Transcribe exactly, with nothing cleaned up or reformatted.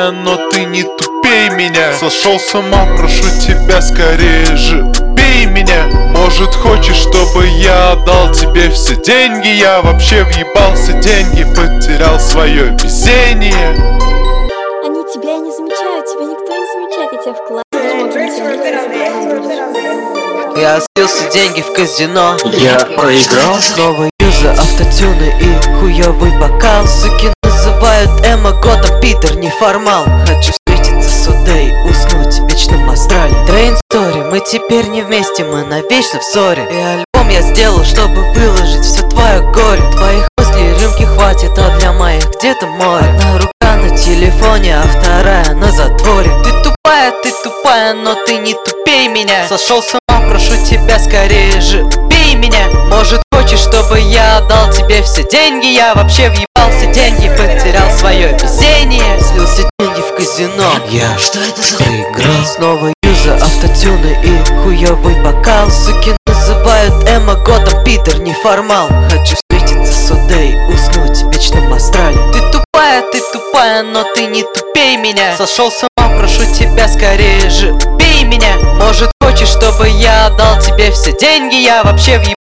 тупая, но ты не тупей меня. Сошел с ума, прошу тебя, скорее же убей меня. Может, хочешь, чтобы я отдал тебе все деньги? Я вообще въебался деньги, потерял свое везение. Они тебя не замечают, тебя никто не замечает, я тебя вкладываю. Я слился деньги в казино, я проиграл. Снова юза, автотюны и хуёвый бокал. Суки называют эмо годом, Питер неформал. Хочу встретиться с Удей, уснуть в вечном астрале. Train Story, мы теперь не вместе, мы навечно в ссоре. И альбом я сделал, чтобы выложить все твое горе. Твоих мыслей рюмки хватит, а для моих где-то море. Одна рука на телефоне, а вторая на затворе. Ты тупая, ты тупая, но ты не тупей меня. Сошел с ума, прошу тебя, скорее же убей меня. Может, хочешь, чтобы я отдал тебе все деньги? Я вообще въебался деньги, потерял свое везение. Слился деньги в казино, я проиграл. Снова юза, автотюны и хуёвый бокал. Суки называют эмо годом, Питер неформал. Хочу встретиться с Удей, уснуть в вечном астрале. Ты тупая, ты тупая, но ты не тупей меня. Сошел с ума, прошу тебя, скорее же убей меня. Может, хочешь, чтобы я отдал тебе все деньги? Я вообще въебался